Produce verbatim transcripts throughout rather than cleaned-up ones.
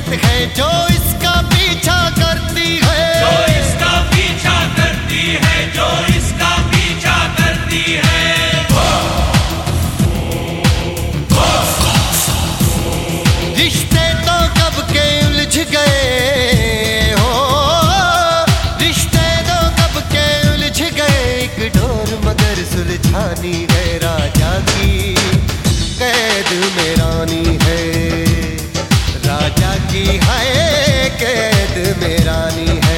औरत है जो इसका पीछा करती है, जो इसका पीछा करती है, जो इसका पीछा करती है। रिश्ते तो कब के उलझ गए हो, रिश्ते तो कब के उलझ गए। एक डोर मगर सुलझानी है, राजा की कैद में रानी है, राजा की है कैद में रानी है।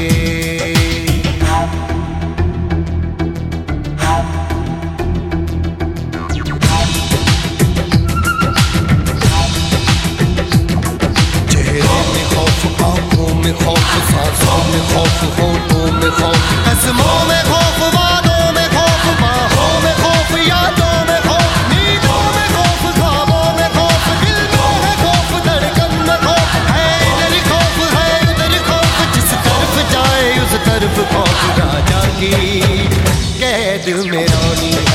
सांसों में खौफ, होठों में खौफ, कसमों में खौफ, वादों में खौफ, बाहों में खौफ, यादों में खौफ, नींदों में खौफ, ख्वाबों में खौफ, दिल में है खौफ, धड़कन में खौफ है। इधर खौफ है उधर खौफ, जिस तरफ जाए उस तरफ खौफ। राजा की कैद में रानी